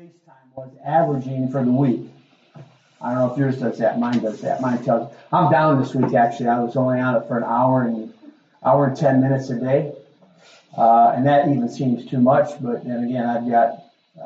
FaceTime was averaging for the week. I don't know if yours does that. Mine does that. Mine tells. I'm down this week actually. I was only on it for an hour and 10 minutes a day, and that even seems too much. But then again, I've got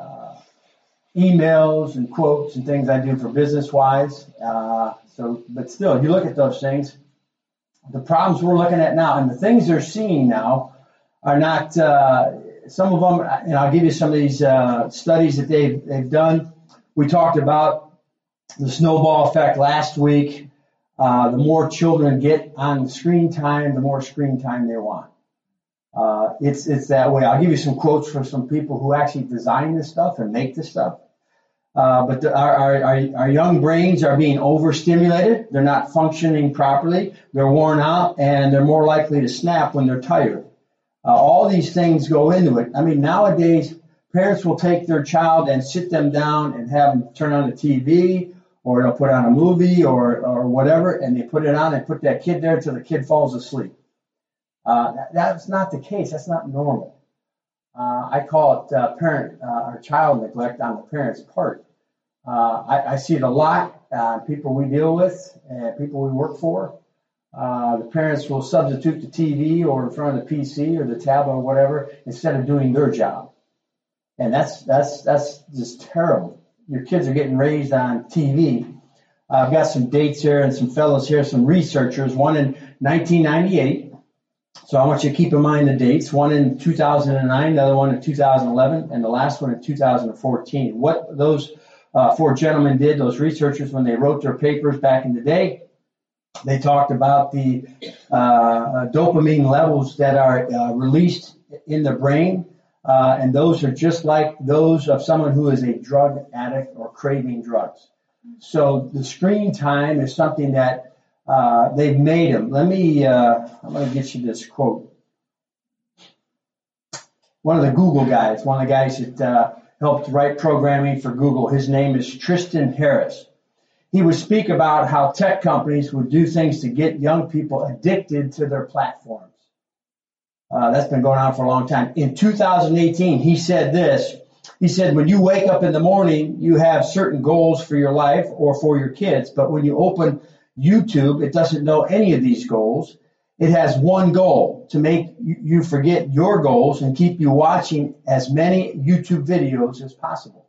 emails and quotes and things I do for business wise. But still, if you look at those things, the problems we're looking at now and the things they're seeing now are not. Some of them, and I'll give you some of these studies that they've done. We talked about the snowball effect last week. The more children get on screen time, the more screen time they want. It's that way. I'll give you some quotes from some people who actually design this stuff and make this stuff. But our young brains are being overstimulated. They're not functioning properly. They're worn out, and they're more likely to snap when they're tired. All these things go into it. I mean, nowadays, parents will take their child and sit them down and have them turn on the TV, or they'll put on a movie or whatever, and they put it on and put that kid there until the kid falls asleep. That's not the case. That's not normal. I call it parent or child neglect on the parent's part. I see it a lot. People we deal with and people we work for. The parents will substitute the TV or in front of the PC or the tablet or whatever instead of doing their job. And that's just terrible. Your kids are getting raised on TV. I've got some dates here and some fellows here, some researchers, one in 1998. So I want you to keep in mind the dates. One in 2009, the other one in 2011, and the last one in 2014. What those four gentlemen did, those researchers, when they wrote their papers back in the day, they talked about the dopamine levels that are released in the brain, and those are just like those of someone who is a drug addict or craving drugs. So the screen time is something that they've made them. I'm going to get you this quote. One of the Google guys, one of the guys that helped write programming for Google, his name is Tristan Harris. He would speak about how tech companies would do things to get young people addicted to their platforms. That's been going on for a long time. In 2018, he said this. He said, when you wake up in the morning, you have certain goals for your life or for your kids. But when you open YouTube, it doesn't know any of these goals. It has one goal, to make you forget your goals and keep you watching as many YouTube videos as possible.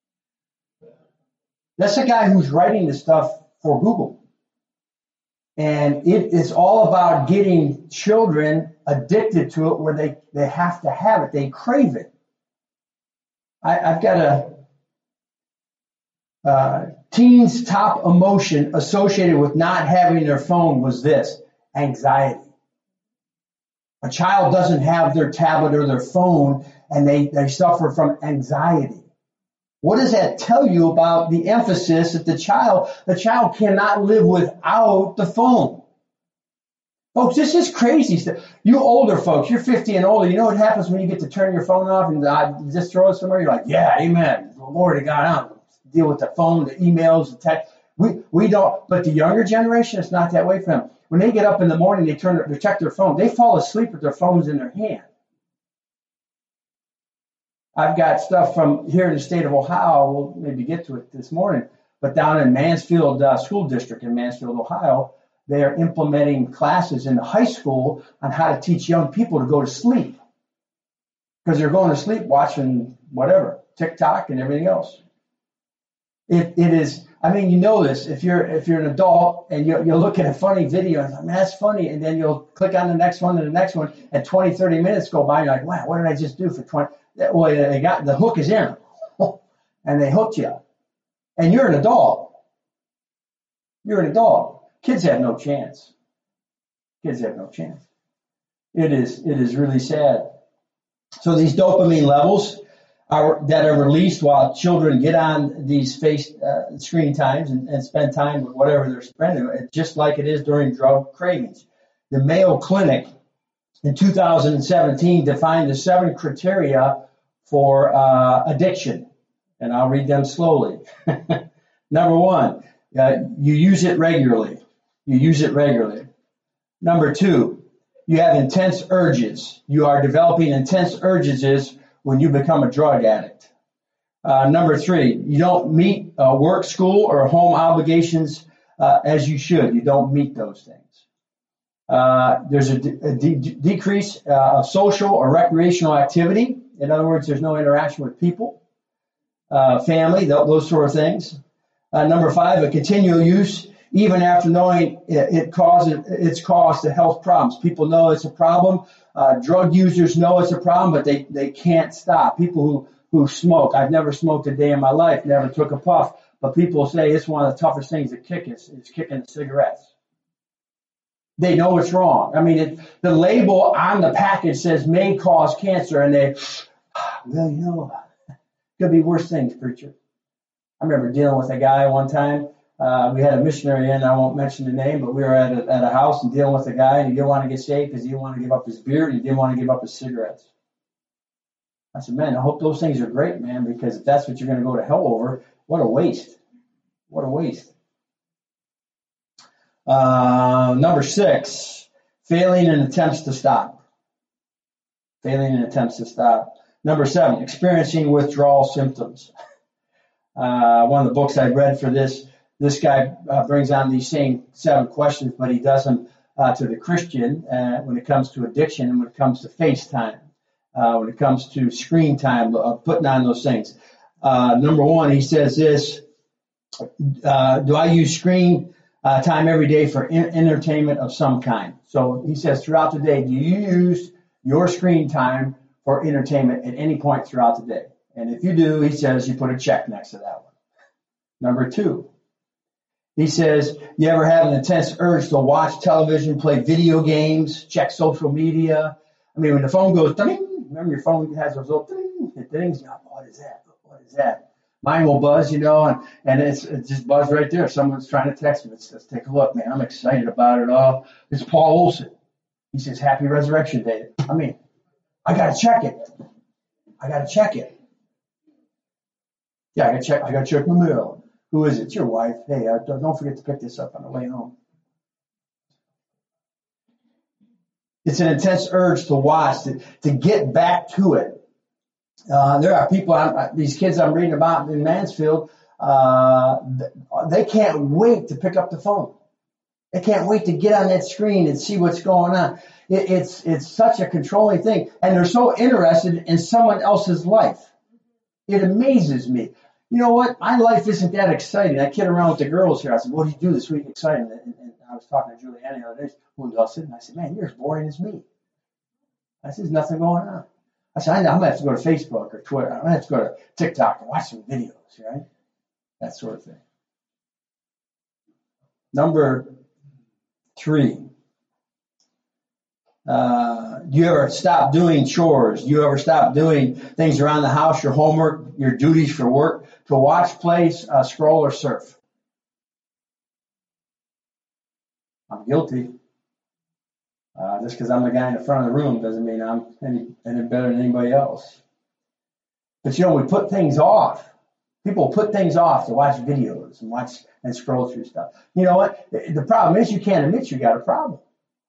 That's a guy who's writing this stuff for Google. And it is all about getting children addicted to it where they have to have it. They crave it. I've got a teens' top emotion associated with not having their phone was this: anxiety. A child doesn't have their tablet or their phone, and they suffer from anxiety. What does that tell you about the emphasis that the child cannot live without the phone? Folks, this is crazy stuff. You older folks, you're 50 and older, you know what happens when you get to turn your phone off and just throw it somewhere? You're like, yeah, amen. Glory to God. I don't deal with the phone, the emails, the text. We don't, but the younger generation, it's not that way for them. When they get up in the morning, they check their phone. They fall asleep with their phones in their hand. I've got stuff from here in the state of Ohio. We'll maybe get to it this morning. But down in Mansfield School District in Mansfield, Ohio, they are implementing classes in the high school on how to teach young people to go to sleep. Because they're going to sleep watching whatever, TikTok and everything else. It is, I mean, you know this. If you're an adult and you'll look at a funny video and like, man, that's funny. And then you'll click on the next one and the next one. And 20, 30 minutes go by and you're like, wow, what did I just do for 20? Well, they got the hook is in, and they hooked you. And you're an adult. You're an adult. Kids have no chance. Kids have no chance. It is really sad. So these dopamine levels that are released while children get on these face screen times and spend time with whatever they're spending, just like it is during drug cravings. The Mayo Clinic in 2017 defined the 7 criteria for addiction, and I'll read them slowly. Number 1, you use it regularly. You use it regularly. Number 2, you have intense urges. You are developing intense urges when you become a drug addict. Number 3, you don't meet work, school, or home obligations as you should. You don't meet those things. There's a decrease of social or recreational activity. In other words, there's no interaction with people, family, those sort of things. Number 5, a continual use, even after knowing its cause to health problems. People know it's a problem. Drug users know it's a problem, but they can't stop. People who smoke. I've never smoked a day in my life, never took a puff, but people say it's one of the toughest things to kick is kicking the cigarettes. They know it's wrong. I mean, the label on the package says may cause cancer, and well, you know, could be worse things, preacher. I remember dealing with a guy one time. We had a missionary in. I won't mention the name, but we were at a house and dealing with a guy, and he didn't want to get saved because he didn't want to give up his beer, and he didn't want to give up his cigarettes. I said, man, I hope those things are great, man, because if that's what you're going to go to hell over, what a waste. What a waste. Number 6, failing in attempts to stop. Failing in attempts to stop. Number 7, experiencing withdrawal symptoms. One of the books I read for this guy brings on these same 7 questions, but he does them to the Christian when it comes to addiction and when it comes to FaceTime, when it comes to screen time, putting on those things. Number 1, he says this, do I use screen time every day for entertainment of some kind? So he says throughout the day, do you use your screen time for entertainment at any point throughout the day? And if you do, he says you put a check next to that one. Number 2, he says, you ever have an intense urge to watch television, play video games, check social media? I mean, when the phone goes, ding, remember your phone has those little dings, what is that? What is that? Mine will buzz, and it's just buzzed right there. Someone's trying to text me. Let's take a look, man. I'm excited about it all. It's Paul Olson. He says, Happy Resurrection Day. I mean, I got to check it. Yeah, I got to check my mail. Who is it? It's your wife. Hey, don't forget to pick this up on the way home. It's an intense urge to watch, to get back to it. There are people, these kids I'm reading about in Mansfield, they can't wait to pick up the phone. They can't wait to get on that screen and see what's going on. It's such a controlling thing. And they're so interested in someone else's life. It amazes me. You know what? My life isn't that exciting. I kid around with the girls here. I said, what do you do this week exciting? And I was talking to Julianne the other day, who was all sitting. I said, man, you're as boring as me. I said, there's nothing going on. I said, I'm going to have to go to Facebook or Twitter. I'm going to have to go to TikTok and watch some videos, right? That sort of thing. Number 3. Do you ever stop doing chores? Do you ever stop doing things around the house, your homework, your duties for work, to watch, play, scroll, or surf? I'm guilty. Just because I'm the guy in the front of the room doesn't mean I'm any better than anybody else. But we put things off. People put things off to watch videos and watch and scroll through stuff. You know what? The problem is you can't admit you got a problem.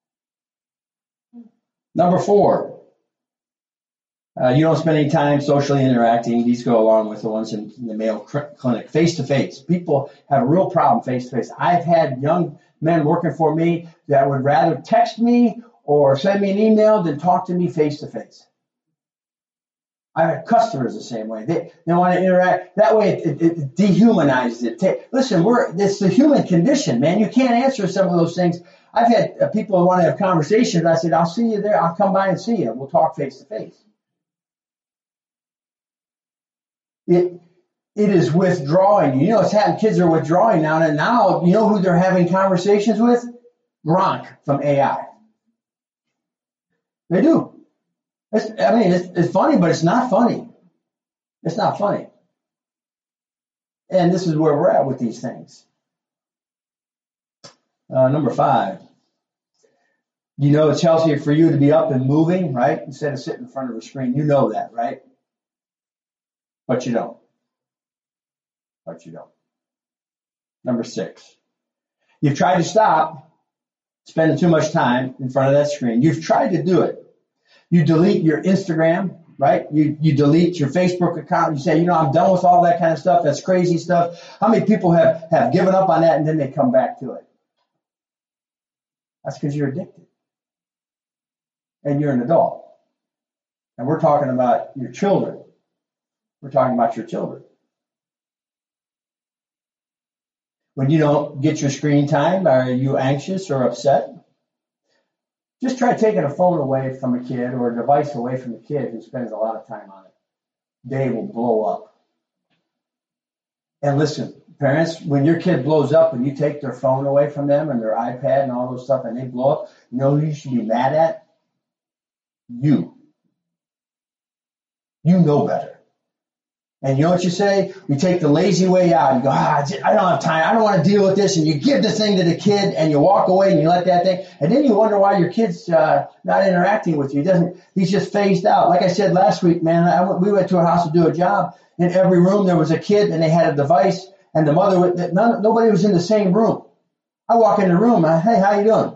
Number 4, you don't spend any time socially interacting. These go along with the ones in the Mayo Clinic. Face-to-face. People have a real problem face-to-face. I've had young men working for me that would rather text me or send me an email than talk to me face-to-face. I have customers the same way. They want to interact. That way it dehumanizes it. Listen, it's the human condition, man. You can't answer some of those things. I've had people who want to have conversations. I said, I'll see you there. I'll come by and see you. We'll talk face-to-face. It is withdrawing. It's happening. Kids are withdrawing now. And now, you know who they're having conversations with? Gronk from AI. They do. It's funny, but it's not funny. It's not funny. And this is where we're at with these things. Number 5. It's healthier for you to be up and moving, right? Instead of sitting in front of a screen. You know that, right? But you don't. Number 6. You've tried to stop spending too much time in front of that screen. You've tried to do it. You delete your Instagram, right? You delete your Facebook account. You say, I'm done with all that kind of stuff. That's crazy stuff. How many people have given up on that and then they come back to it? That's because you're addicted. And you're an adult. And we're talking about your children. We're talking about your children. When you don't get your screen time, are you anxious or upset? Just try taking a phone away from a kid or a device away from a kid who spends a lot of time on it. They will blow up. And listen, parents, when your kid blows up and you take their phone away from them and their iPad and all those stuff and they blow up, you know who you should be mad at? You. You know better. And you know what you say? You take the lazy way out. You go, I don't have time. I don't want to deal with this. And you give the thing to the kid and you walk away and you let that thing. And then you wonder why your kid's not interacting with you. He's just phased out. Like I said last week, man, we went to a house to do a job. In every room there was a kid and they had a device. And the mother, nobody was in the same room. I walk in the room. Hey, how you doing?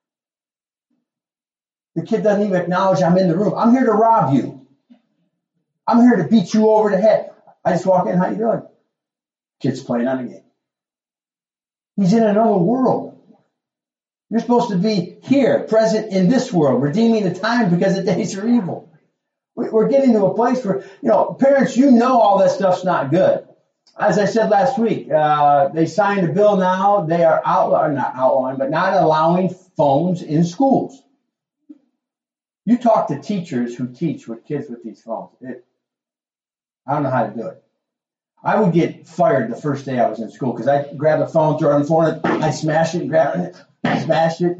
The kid doesn't even acknowledge I'm in the room. I'm here to rob you. I'm here to beat you over the head. I just walk in, how you doing? Kid's playing on a game. He's in another world. You're supposed to be here, present in this world, redeeming the time because the days are evil. We're getting to a place where, parents, all that stuff's not good. As I said last week, they signed a bill now. They are not allowing phones in schools. You talk to teachers who teach with kids with these phones. I don't know how to do it. I would get fired the first day I was in school because I grab the phone, throw it on the floor, I smash it, grab it, smash it.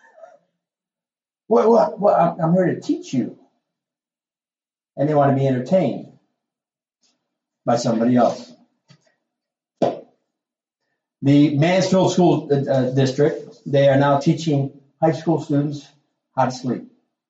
What? I'm here to teach you. And they want to be entertained by somebody else. The Mansfield School District, they are now teaching high school students how to sleep.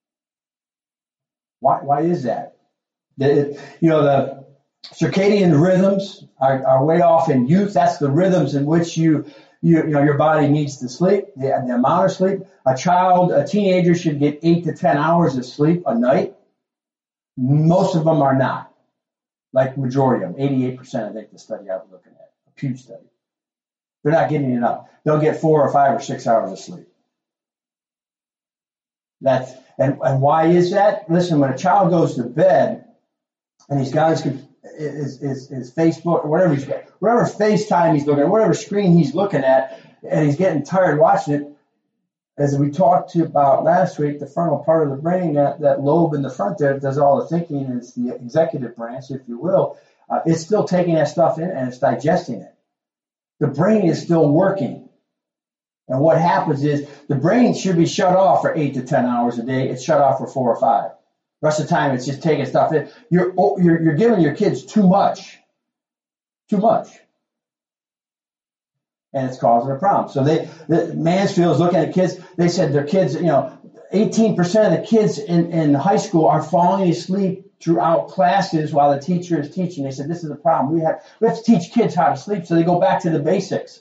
Why is that? The circadian rhythms are way off in youth. That's the rhythms in which your body needs to sleep, the amount of sleep. A teenager should get 8 to 10 hours of sleep a night. Most of them are not. Like majority of them, 88%, I think the study I was looking at, a Pew study. They're not getting enough. They'll get 4 or 5 or 6 hours of sleep. And why is that? Listen, when a child goes to bed and he's got his Facebook or whatever whatever FaceTime he's looking at, whatever screen he's looking at, and he's getting tired watching it, as we talked about last week, the frontal part of the brain, that lobe in the front there that does all the thinking, is the executive branch, if you will. It's still taking that stuff in and it's digesting it. The brain is still working. And what happens is the brain should be shut off for 8 to 10 hours a day. It's shut off for 4 or 5. The rest of the time, it's just taking stuff in. You're giving your kids too much. Too much. And it's causing a problem. So Mansfield is looking at kids. They said their kids, 18% of the kids in high school are falling asleep throughout classes while the teacher is teaching. They said, this is a problem. We have to teach kids how to sleep, so they go back to the basics.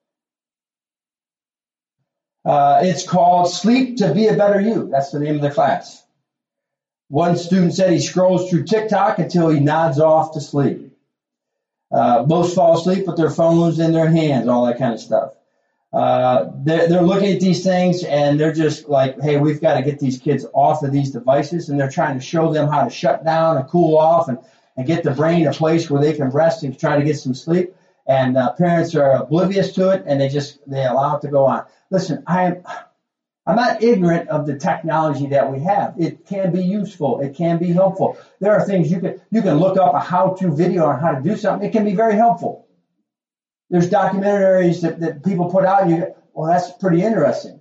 It's called Sleep to Be a Better You. That's the name of the class. One student said he scrolls through TikTok until he nods off to sleep. Most fall asleep with their phones in their hands, all that kind of stuff. They're looking at these things and they're just like, hey, we've got to get these kids off of these devices, and they're trying to show them how to shut down and cool off and get the brain a place where they can rest and try to get some sleep. And parents are oblivious to it, and they allow it to go on. Listen, I'm not ignorant of the technology that we have. It can be useful. It can be helpful. There are things you can look up a how-to video on how to do something. It can be very helpful. There's documentaries that people put out, and you go, well, that's pretty interesting.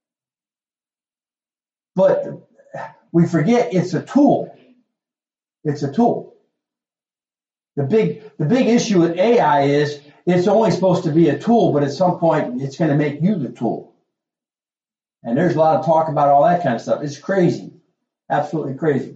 But we forget it's a tool. It's a tool. The big issue with AI is it's only supposed to be a tool, but at some point it's going to make you the tool. And there's a lot of talk about all that kind of stuff. It's crazy. Absolutely crazy.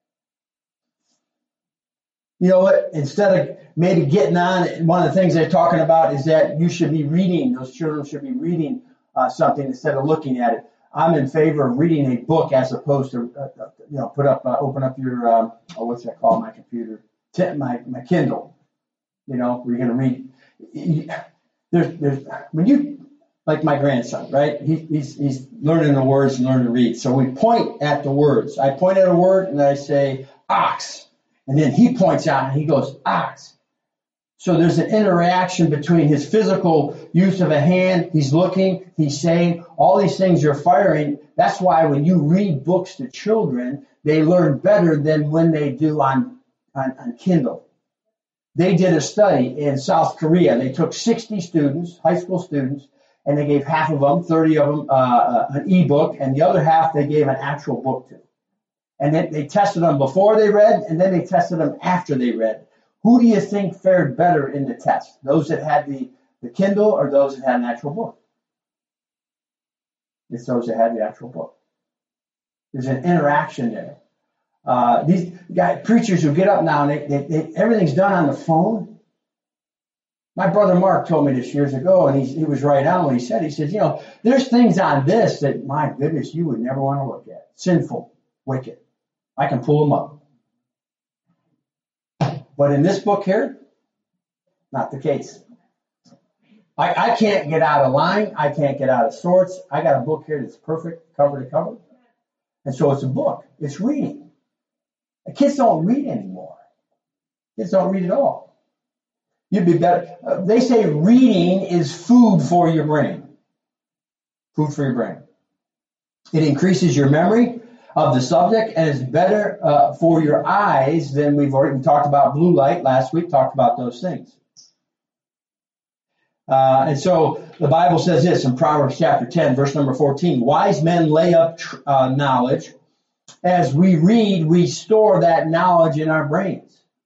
You know what? Instead of maybe getting on, one of the things they're talking about is that you should be reading. Those children should be reading something instead of looking at it. I'm in favor of reading a book as opposed to, open up your, what's that called, my computer, my Kindle, where you're going to read. When you, like my grandson, right? He's learning the words and learning to read. So we point at the words. I point at a word and I say, ox. And then he points out and he goes, ox. So there's an interaction between his physical use of a hand, he's looking, he's saying, all these things you're firing. That's why when you read books to children, they learn better than when they do on Kindle. They did a study in South Korea. They took 60 students, high school students, and they gave half of them, 30 of them, an ebook, and the other half they gave an actual book to. And then they tested them before they read, and then they tested them after they read. Who do you think fared better in the test? Those that had the Kindle or those that had an actual book? It's those that had the actual book. There's an interaction there. These preachers who get up now and everything's done on the phone. My brother Mark told me this years ago, and he was right on what he said. He said, there's things on this that, my goodness, you would never want to look at. Sinful, wicked. I can pull them up. But in this book here, not the case. I can't get out of line. I can't get out of sorts. I got a book here that's perfect, cover to cover. And so it's a book. It's reading. The kids don't read anymore. Kids don't read at all. You'd be better. They say reading is food for your brain. Food for your brain. It increases your memory of the subject and is better for your eyes than we talked about blue light last week, talked about those things. And so the Bible says this in Proverbs chapter 10, verse number 14, wise men lay up knowledge. As we read, we store that knowledge in our brains.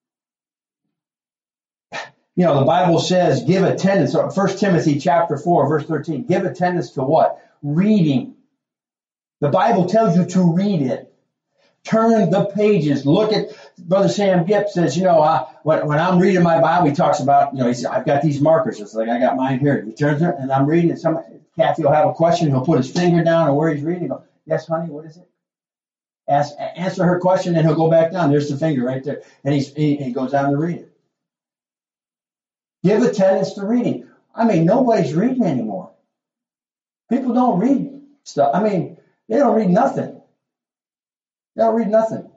The Bible says give attendance, 1 Timothy chapter 4, verse 13, give attendance to what? Reading. The Bible tells you to read it. Turn the pages. Look at, Brother Sam Gipp says, when I'm reading my Bible, he talks about, he says, I've got these markers. It's like I got mine here. He turns it and I'm reading it. Kathy will have a question. He'll put his finger down on where he's reading. He'll go, yes, honey, what is it? Answer her question and he'll go back down. There's the finger right there. And he goes down to read it. Give attendance to reading. Nobody's reading anymore. People don't read stuff. They don't read nothing. They don't read nothing.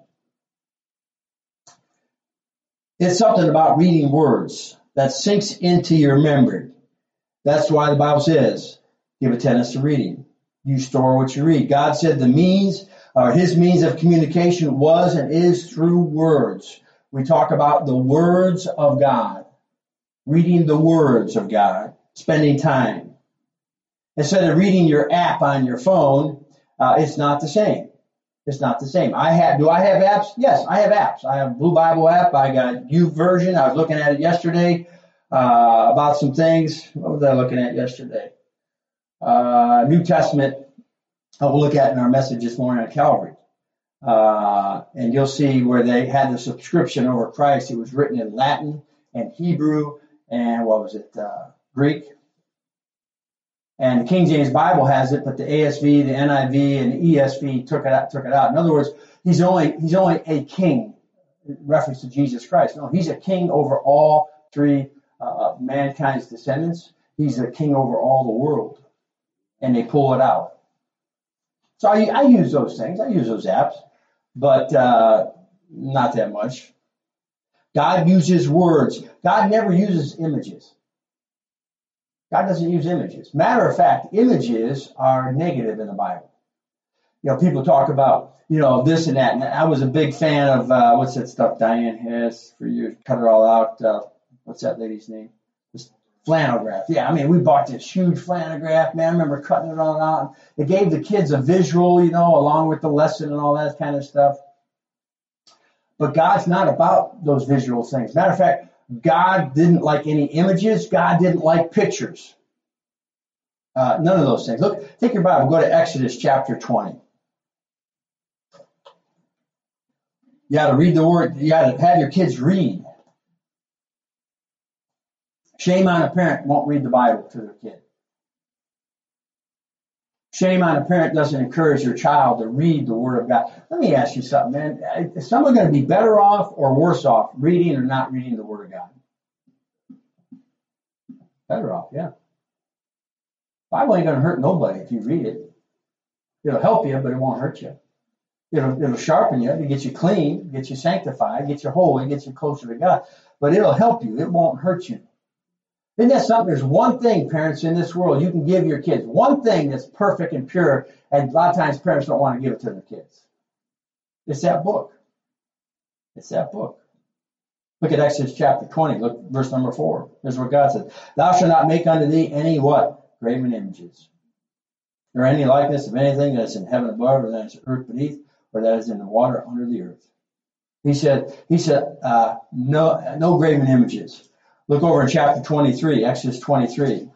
It's something about reading words that sinks into your memory. That's why the Bible says, give attendance to reading. You store what you read. God said his means of communication was and is through words. We talk about the words of God. Reading the words of God. Spending time. Instead of reading your app on your phone, it's not the same. It's not the same. Do I have apps? Yes, I have apps. I have Blue Bible app. I got YouVersion. I was looking at it yesterday about some things. What was I looking at yesterday? New Testament. We'll look at in our message this morning on Calvary. And you'll see where they had the subscription over Christ. It was written in Latin and Hebrew and Greek. And the King James Bible has it, but the ASV, the NIV, and the ESV took it out. In other words, he's only a king, in reference to Jesus Christ. No, he's a king over all three of mankind's descendants. He's a king over all the world. And they pull it out. So I use those things. I use those apps, but not that much. God uses words. God never uses images. God doesn't use images. Matter of fact, images are negative in the Bible. People talk about, this and that. And I was a big fan of, what's that stuff Diane has for years, cut it all out. What's that lady's name? This flannel graph. Yeah, we bought this huge flannel graph, man. I remember cutting it all out. It gave the kids a visual, along with the lesson and all that kind of stuff. But God's not about those visual things. Matter of fact, God didn't like any images. God didn't like pictures. None of those things. Look, take your Bible, go to Exodus chapter 20. You got to read the word. You got to have your kids read. Shame on a parent who won't read the Bible to their kid. Shame on a parent doesn't encourage their child to read the Word of God. Let me ask you something, man. Is someone going to be better off or worse off reading or not reading the Word of God? Better off, yeah. Bible ain't going to hurt nobody if you read it. It'll help you, but it won't hurt you. It'll sharpen you, to get you clean, get you sanctified, get you holy, get you closer to God. But it'll help you. It won't hurt you. Isn't that something? There's one thing, parents, in this world you can give your kids. One thing that's perfect and pure, and a lot of times parents don't want to give it to their kids. It's that book. It's that book. Look at Exodus chapter 20. Look, verse number 4. Here's what God said. Thou shalt not make unto thee any what? Graven images. Or any likeness of anything that is in heaven above, or that is in earth beneath, or that is in the water under the earth. He said, no graven images. Look over in chapter 23, Exodus 23.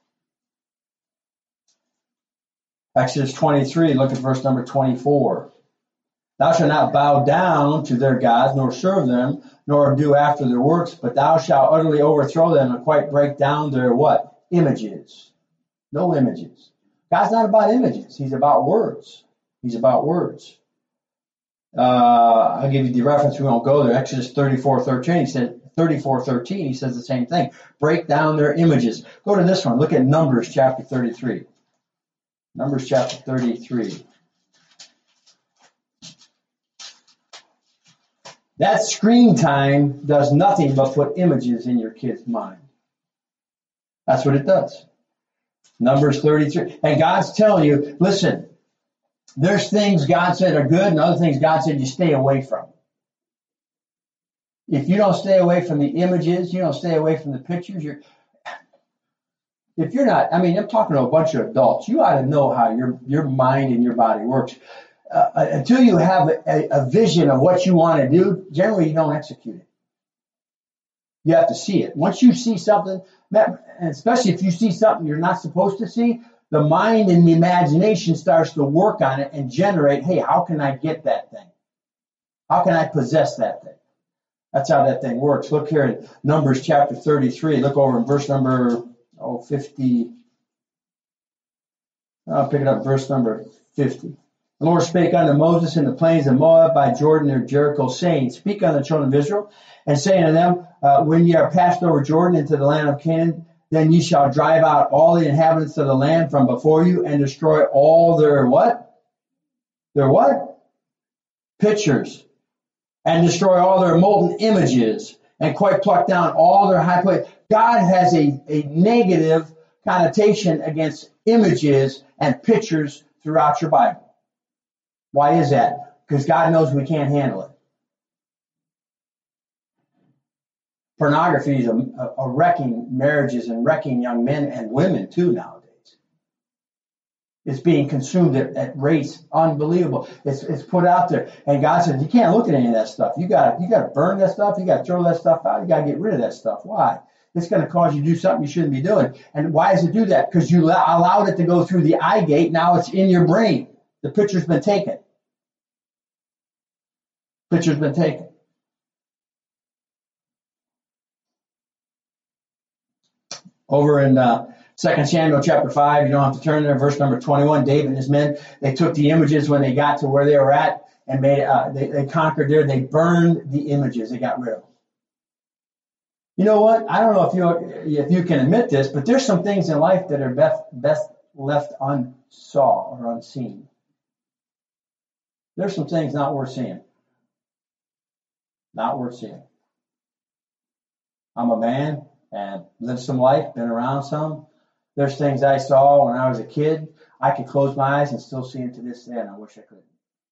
Exodus 23, look at verse number 24. Thou shalt not bow down to their gods, nor serve them, nor do after their works, but thou shalt utterly overthrow them and quite break down their what? Images. No images. God's not about images. He's about words. He's about words. I'll give you the reference. We won't go there. Exodus 34:13. He said 34:13. He says the same thing. Break down their images. Go to this one. Look at Numbers chapter 33. Numbers chapter 33. That screen time does nothing but put images in your kid's mind. That's what it does. Numbers 33. And God's telling you, listen, there's things God said are good and other things God said you stay away from. If you don't stay away from the images, you don't stay away from the pictures, if you're not, I'm talking to a bunch of adults, you ought to know how your mind and your body works. Until you have a vision of what you want to do, generally you don't execute it. You have to see it. Once you see something, and especially if you see something you're not supposed to see, the mind and the imagination starts to work on it and generate, hey, how can I get that thing? How can I possess that thing? That's how that thing works. Look here in Numbers chapter 33. Look over in verse number 50. I'll pick it up, verse number 50. The Lord spake unto Moses in the plains of Moab by Jordan near Jericho, saying, Speak unto the children of Israel, and say unto them, when ye are passed over Jordan into the land of Canaan, then ye shall drive out all the inhabitants of the land from before you, and destroy all their what? Their what? Pictures. And destroy all their molten images, and quite pluck down all their high places. God has a negative connotation against images and pictures throughout your Bible. Why is that? Because God knows we can't handle it. Pornography is a wrecking marriages and wrecking young men and women too nowadays. It's being consumed at rates unbelievable. It's put out there, and God says you can't look at any of that stuff. You got to burn that stuff. You got to throw that stuff out. You got to get rid of that stuff. Why? It's going to cause you to do something you shouldn't be doing. And why does it do that? Because you allowed it to go through the eye gate. Now it's in your brain. The picture's been taken. Picture's been taken. Over in 2 Samuel chapter 5, you don't have to turn there, verse number 21, David and his men, they took the images when they got to where they were at and they conquered there. They burned the images. They got rid of them. You know what? I don't know if you can admit this, but there's some things in life that are best left unsaw or unseen. There's some things not worth seeing. Not worth seeing. I'm a man and lived some life, been around some. There's things I saw when I was a kid. I could close my eyes and still see them to this day, and I wish I could.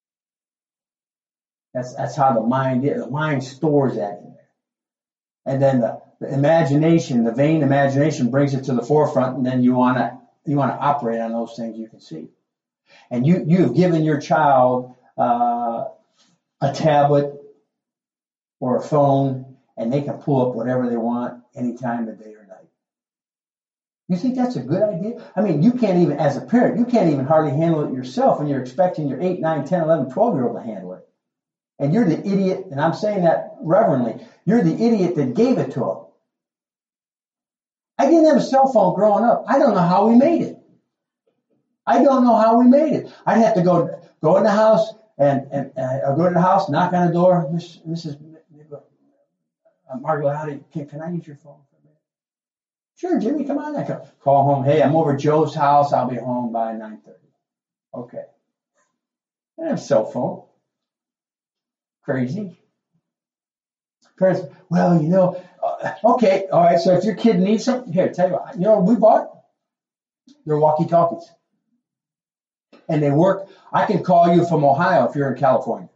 That's how the mind is. The mind stores that in there. And then the imagination, the vain imagination brings it to the forefront, and then you want to operate on those things you can see. And you've given your child a tablet or a phone, and they can pull up whatever they want any time of day or night. You think that's a good idea? You can't even, as a parent, you can't even hardly handle it yourself, and you're expecting your 8, 9, 10, 11, 12-year-old to handle it. And you're the idiot, and I'm saying that reverently, you're the idiot that gave it to them. I didn't have a cell phone growing up. I don't know how we made it. I don't know how we made it. I'd have to go in the house and I'll go to the house, knock on the door. Mrs. Margolotti, can I use your phone for a minute? Sure, Jimmy, come on. I call home. Hey, I'm over at Joe's house. I'll be home by 9:30. Okay. I didn't have a cell phone. Crazy. Parents, well, okay, all right. So if your kid needs something, here, tell you what, we bought? They're walkie-talkies. And they work. I can call you from Ohio if you're in California.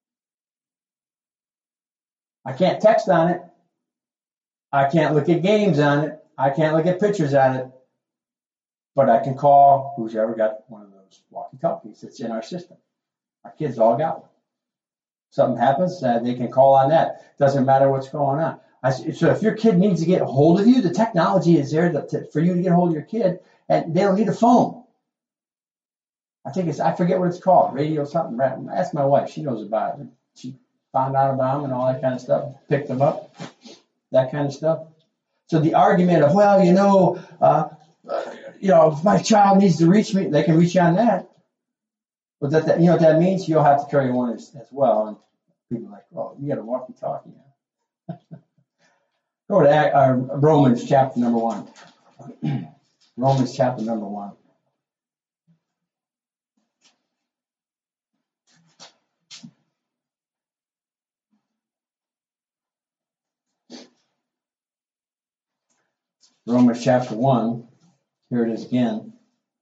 I can't text on it. I can't look at games on it. I can't look at pictures on it. But I can call who's ever got one of those walkie-talkies. It's in our system. Our kids all got one. Something happens, they can call on that. Doesn't matter what's going on. So if your kid needs to get a hold of you, the technology is there for you to get a hold of your kid, and they don't need a phone. I forget what it's called, radio something. Ask my wife, she knows about it. She found out about them and all that kind of stuff, picked them up, that kind of stuff. So the argument of, if my child needs to reach me, they can reach you on that. But you know what that means? You'll have to carry one as well. And people are like, oh, you got a walkie-talkie. Go to Romans chapter number 1. Romans chapter number 1. Romans chapter 1. Here it is again.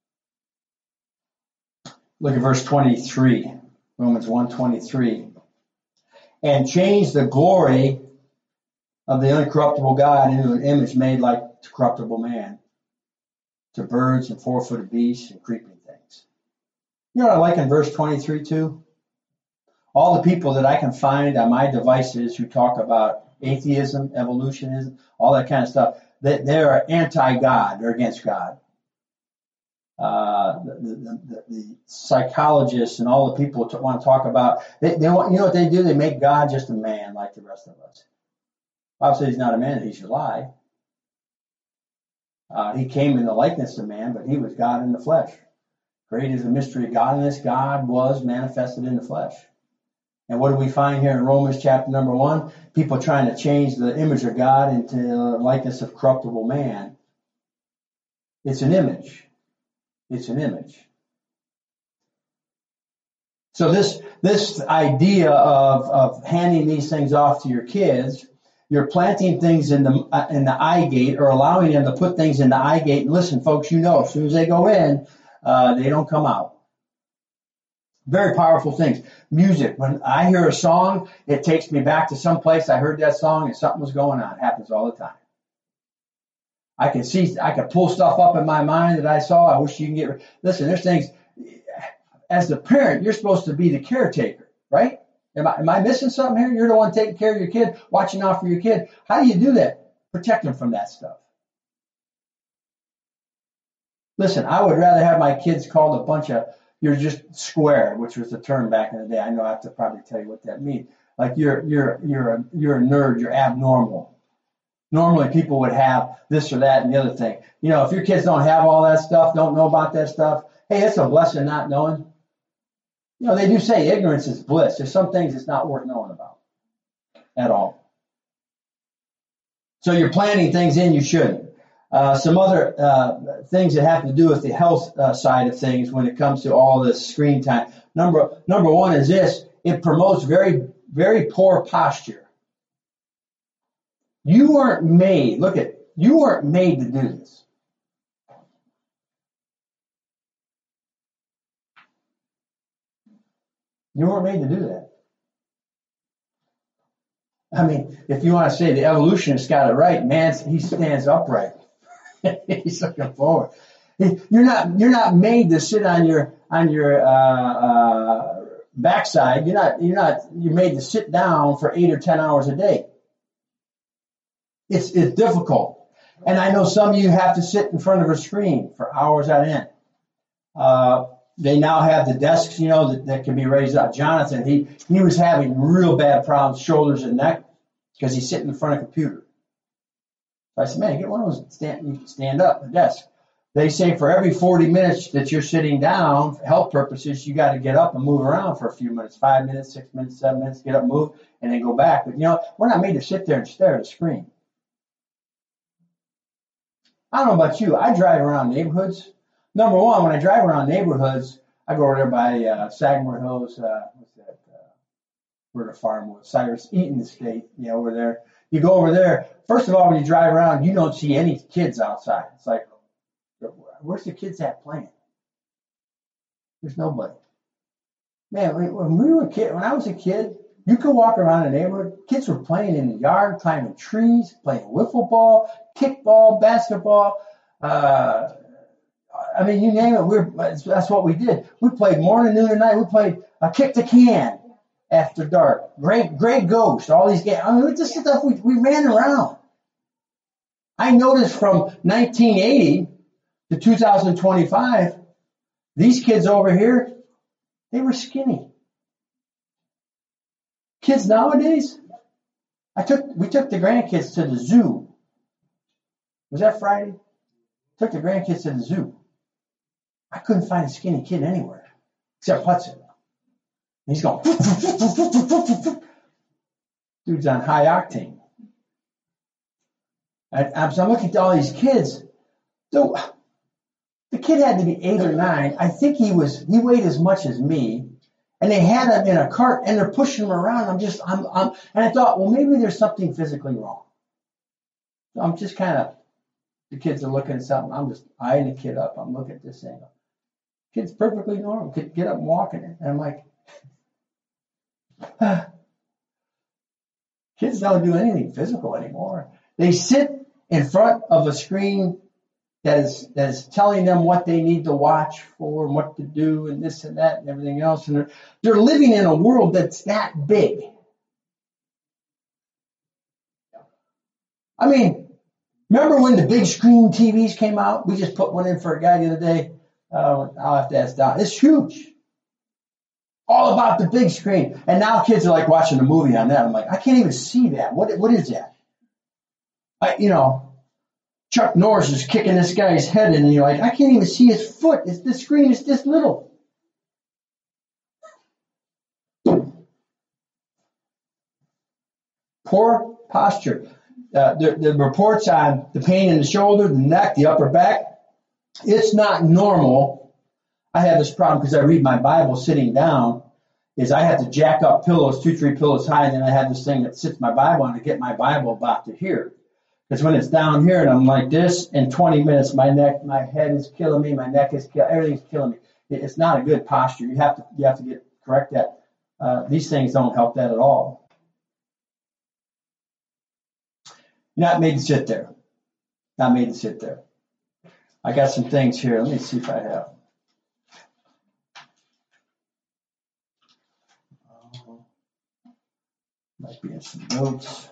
Look at verse 23. Romans 1:23. And change the glory of the uncorruptible God into an image made like to corruptible man, to birds and four-footed beasts and creeping things. You know what I like in verse 23 too? All the people that I can find on my devices who talk about atheism, evolutionism, all that kind of stuff, they're anti-God. They're against God. The psychologists and all the people want to talk about, they want, you know what they do? They make God just a man like the rest of us. The Bible says he's not a man that he should lie. He came in the likeness of man, but he was God in the flesh. Great is the mystery of godliness. God was manifested in the flesh. And what do we find here in Romans chapter number 1? People trying to change the image of God into the likeness of corruptible man. It's an image. It's an image. So this idea of handing these things off to your kids, you're planting things in the eye gate, or allowing them to put things in the eye gate. And listen, folks, as soon as they go in, they don't come out. Very powerful things. Music. When I hear a song, it takes me back to some place I heard that song and something was going on. It happens all the time. I can pull stuff up in my mind that I saw. I wish you can get. Listen, there's things. As the parent, you're supposed to be the caretaker, right? Am I missing something here? You're the one taking care of your kid, watching out for your kid. How do you do that? Protect them from that stuff. Listen, I would rather have my kids called a bunch of, you're just square, which was the term back in the day. I know I have to probably tell you what that means. Like you're a nerd, you're abnormal. Normally people would have this or that and the other thing. If your kids don't have all that stuff, don't know about that stuff, hey, it's a blessing not knowing. They do say ignorance is bliss. There's some things it's not worth knowing about at all. So you're planting things in you shouldn't. Some other things that have to do with the health side of things when it comes to all this screen time. Number one is this. It promotes very, very poor posture. You weren't made to do this. You weren't made to do that. I mean, if you want to say the evolutionist got it right, man, he stands upright. He's looking forward. You're not made to sit on your backside. You're made to sit down for 8 or 10 hours a day. It's difficult. And I know some of you have to sit in front of a screen for hours at end. They now have the desks, that can be raised up. Jonathan, he was having real bad problems, shoulders and neck, because he's sitting in front of a computer. So I said, man, get one of those, stand up, the desk. They say for every 40 minutes that you're sitting down, for health purposes, you got to get up and move around for a few minutes, 5 minutes, 6 minutes, 7 minutes, get up, move, and then go back. But, we're not made to sit there and stare at a screen. I don't know about you. I drive around neighborhoods. Number one, when I drive around neighborhoods, I go over there by Sagamore Hills, what's that, where the farm was, Cyrus Eaton Estate, over there. You go over there. First of all, when you drive around, you don't see any kids outside. It's like, where's the kids at playing? There's nobody. Man, when I was a kid, you could walk around a neighborhood. Kids were playing in the yard, climbing trees, playing wiffle ball, kickball, basketball. You name it. That's what we did. We played morning, noon, and night. We played kick the can after dark. Great Ghost. All these games. This stuff we ran around. I noticed from 1980 to 2025, these kids over here, they were skinny. Kids nowadays, we took the grandkids to the zoo. Was that Friday? Took the grandkids to the zoo. I couldn't find a skinny kid anywhere, except Hudson. He's going, dude's on high octane. So I'm looking at all these kids. So the kid had to be 8 or 9. I think he weighed as much as me. And they had him in a cart and they're pushing him around. And I thought, well, maybe there's something physically wrong. So I'm just the kids are looking at something. I'm just eyeing the kid up. I'm looking at this thing. Kid's perfectly normal. Kid get up and walk in it. And I'm like, kids don't do anything physical anymore. They sit in front of a screen that is telling them what they need to watch for and what to do and this and that and everything else. And they're living in a world that's that big. Remember when the big screen TVs came out? We just put one in for a guy the other day. I'll have to ask Don. It's huge. All about the big screen. And now kids are like watching a movie on that. I'm like, I can't even see that. What is that? Chuck Norris is kicking this guy's head in, and you're like, I can't even see his foot. The screen is this little. Poor posture. The reports on the pain in the shoulder, the neck, the upper back, it's not normal. I have this problem because I read my Bible sitting down, is I have to jack up pillows, 2-3 pillows high, and then I have this thing that sits my Bible on to get my Bible about to here. Because when it's down here and I'm like this, in 20 minutes, my head is killing me, my neck is everything's killing me. It's not a good posture. You have to correct that. These things don't help that at all. You're not made to sit there. Not made to sit there. I got some things here. Let me see if I have. Might be in some notes.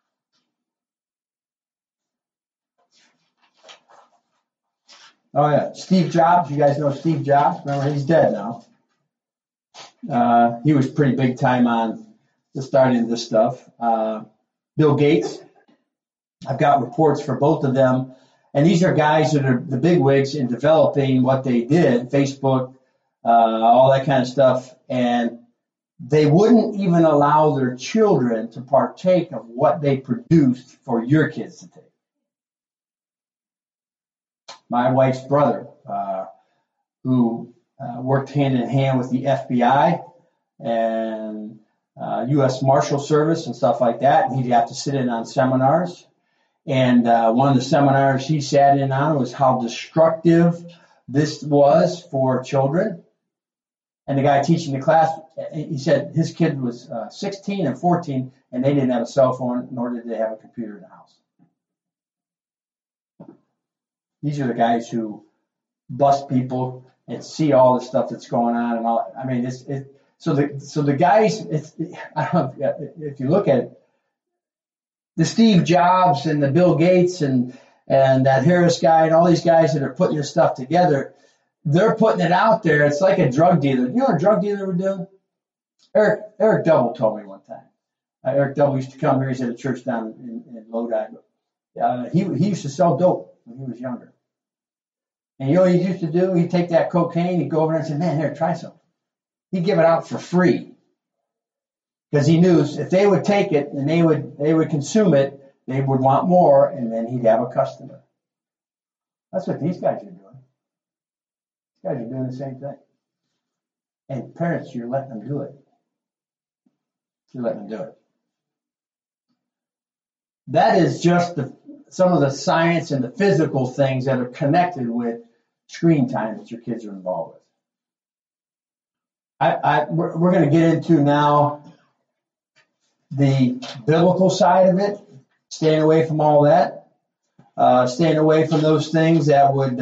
Oh, yeah. Steve Jobs. You guys know Steve Jobs? Remember, he's dead now. He was pretty big time on the starting this stuff. Bill Gates. I've got reports for both of them. And these are guys that are the bigwigs in developing what they did, Facebook, all that kind of stuff. And they wouldn't even allow their children to partake of what they produced for your kids to take. My wife's brother, who worked hand in hand with the FBI and U.S. Marshal Service and stuff like that, and he'd have to sit in on seminars. And one of the seminars he sat in on was how destructive this was for children. And the guy teaching the class, he said his kid was 16 and 14, and they didn't have a cell phone, nor did they have a computer in the house. These are the guys who bust people and see all the stuff that's going on and all. I mean, so the guys. I don't know if you look at it, the Steve Jobs and the Bill Gates and that Harris guy and all these guys that are putting this stuff together, they're putting it out there. It's like a drug dealer. You know what a drug dealer would do? Eric Double told me one time. Eric Double used to come here. He's at a church down in Lodi. He used to sell dope when he was younger. And you know what he used to do? He'd take that cocaine, he'd go over there and say, man, here, try some. He'd give it out for free. Because he knew if they would take it and they would consume it, they would want more, and then he'd have a customer. That's what these guys are doing. These guys are doing the same thing. And parents, you're letting them do it. You're letting them do it. That is just some of the science and the physical things that are connected with screen time that your kids are involved with. We're going to get into now the biblical side of it, staying away from all that, staying away from those things that would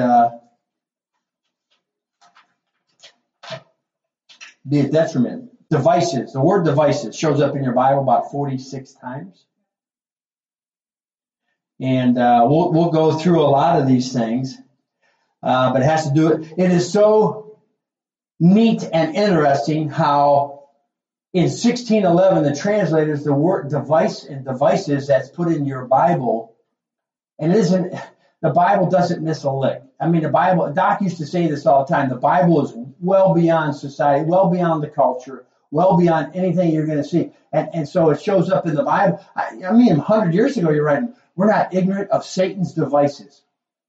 be a detriment. Devices. The word devices shows up in your Bible about 46 times. And we'll go through a lot of these things, but it has to do it. It is so neat and interesting how in 1611 the translators, the word device and devices that's put in your Bible, and the Bible doesn't miss a lick. I mean, the Bible, Doc used to say this all the time, the Bible is well beyond society, well beyond the culture, well beyond anything you're going to see. And so it shows up in the Bible. I mean, 100 years ago, you're writing, we're not ignorant of Satan's devices.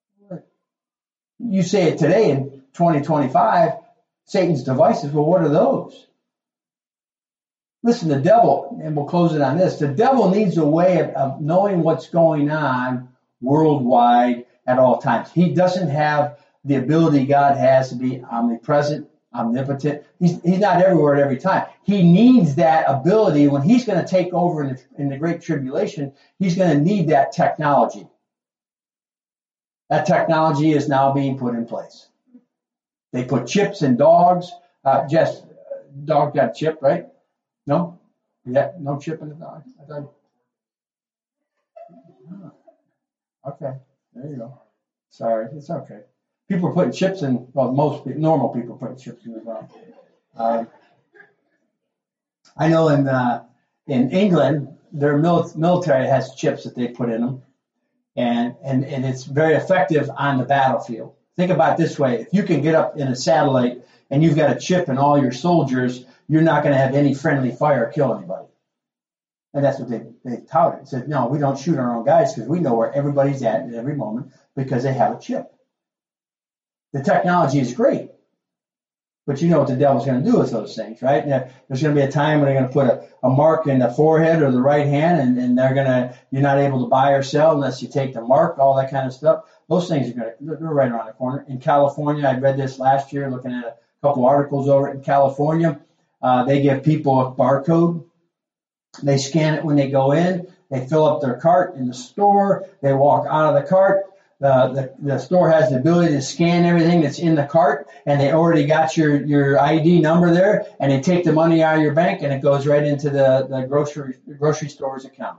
You say it today in 2025, Satan's devices. Well, what are those? Listen, the devil, and we'll close it on this, the devil needs a way of knowing what's going on worldwide at all times. He doesn't have the ability God has to be omnipresent, omnipotent. He's not everywhere at every time. He needs that ability. When he's going to take over in the Great Tribulation, he's going to need that technology. That technology is now being put in place. They put chips in dogs. Jess, dog got chipped, right? No? Yeah, no chip in the dog. Okay, there you go. Sorry, it's okay. People are putting chips in, well, normal people put chips in the dog. I know in England, their military has chips that they put in them, and it's very effective on the battlefield. Think about it this way. If you can get up in a satellite and you've got a chip in all your soldiers, you're not going to have any friendly fire kill anybody. And that's what they touted. They said, no, we don't shoot our own guys because we know where everybody's at every moment because they have a chip. The technology is great. But you know what the devil's going to do with those things, right? There's going to be a time when they're going to put a mark in the forehead or the right hand, and you're not able to buy or sell unless you take the mark, all that kind of stuff. Those things they're right around the corner. In California, I read this last year, looking at a couple articles over it. In California, they give people a barcode. They scan it when they go in. They fill up their cart in the store. They walk out of the cart. The store has the ability to scan everything that's in the cart, and they already got your ID number there, and they take the money out of your bank, and it goes right into the grocery store's account.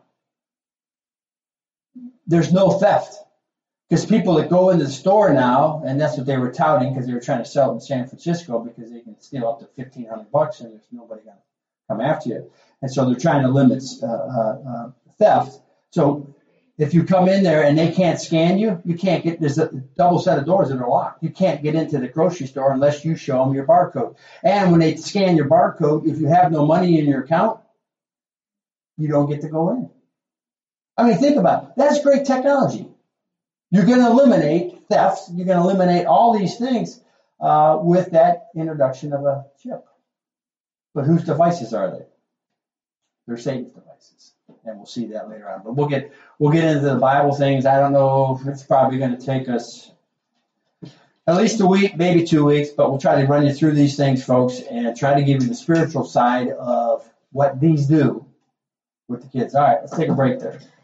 There's no theft because people that go into the store now, and that's what they were touting because they were trying to sell it in San Francisco because they can steal up to $1,500 and there's nobody going to come after you. And so they're trying to limit theft. So if you come in there and they can't scan you, you can't get, there's a double set of doors that are locked. You can't get into the grocery store unless you show them your barcode. And when they scan your barcode, if you have no money in your account, you don't get to go in. I mean, think about it. That's great technology. You're going to eliminate thefts. You're going to eliminate all these things with that introduction of a chip. But whose devices are they? They're Satan's devices. And we'll see that later on. But we'll get into the Bible things. I don't know if it's probably going to take us at least a week, maybe 2 weeks, but we'll try to run you through these things, folks, and try to give you the spiritual side of what these do with the kids. All right, let's take a break there.